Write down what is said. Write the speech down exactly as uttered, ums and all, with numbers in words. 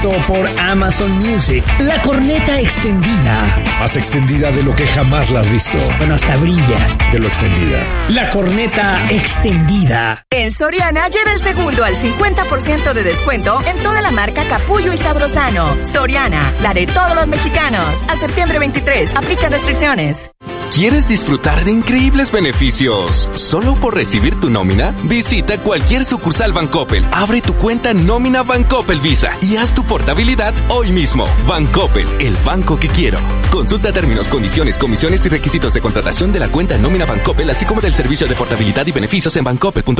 Por Amazon Music, la corneta extendida. Más extendida de lo que jamás la has visto. Bueno, hasta brilla. De lo extendida. La corneta extendida. En Soriana lleva el segundo al cincuenta por ciento de descuento en toda la marca Capullo y Sabrosano. Soriana, la de todos los mexicanos. A septiembre veintitrés, aplica restricciones. ¿Quieres disfrutar de increíbles beneficios solo por recibir tu nómina? Visita cualquier sucursal Bancoppel, abre tu cuenta Nómina Bancoppel Visa y haz tu portabilidad hoy mismo. Bancoppel, el banco que quiero. Consulta términos, condiciones, comisiones y requisitos de contratación de la cuenta Nómina Bancoppel, así como del servicio de portabilidad y beneficios en bancoppel punto com.